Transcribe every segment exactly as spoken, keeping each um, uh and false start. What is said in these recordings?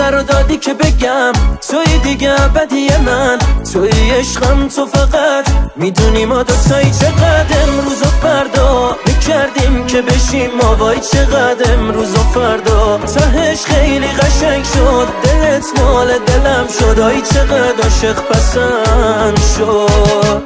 رو دادی که بگم توی دیگه ابدی من، توی عشقم تو فقط میدونی ما دوتایی چقدر امروز و فردا میکردیم که بشیم ما، وای چقدر امروز و فردا تهش خیلی قشنگ شد، دلت مال دلم شد، آی چقدر عاشق پسند شد.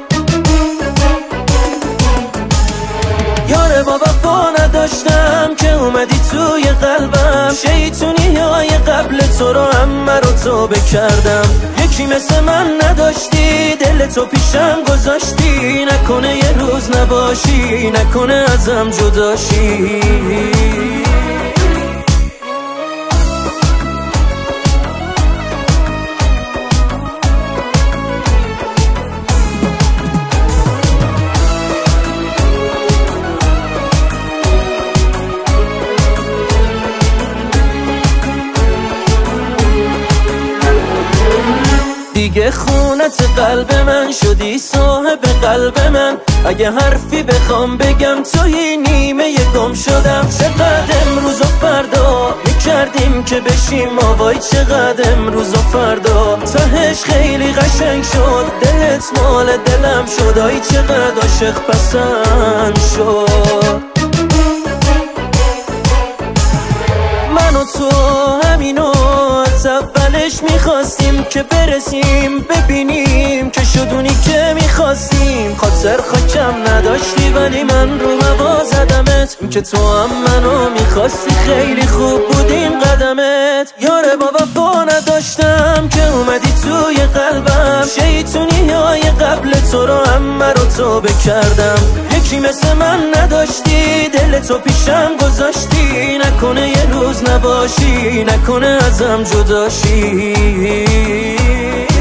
یاره با وفا نداشتم که اومدی توی قلبم، شیطونی های قبل تو رو همه رو تو بکردم، یکی مثل من نداشتی دل تو پیشم گذاشتی، نکنه یه روز نباشی، نکنه ازم جداشی. دیگه خونت قلب من شدی صاحب قلب من، اگه حرفی بخوام بگم توی نیمه گم شدم، چقدر امروز و فردا میکردیم که بشیم ما، وای چقدر امروز و فردا تهش خیلی قشنگ شد، دلت مال دلم شد، آی چقدر عاشق پسند شد. من و تو همینو از اولش میخواستیم که برسیم ببینیم که شدونی که میخواستیم، خاطر خاکم نداشتی ولی من رو هوا زدمت، این که تو هم منو میخواستی خیلی خوب بودیم قدمت. یاره با وفا نداشتم که اومدی توی قلبم، شیطونی های قبل تو رو همه رو تو بکردم، یکی مثل من نداشتی دل تو پیشم گذاشتی، نکنه یه روز نباشی، نکنه ازم جداشی.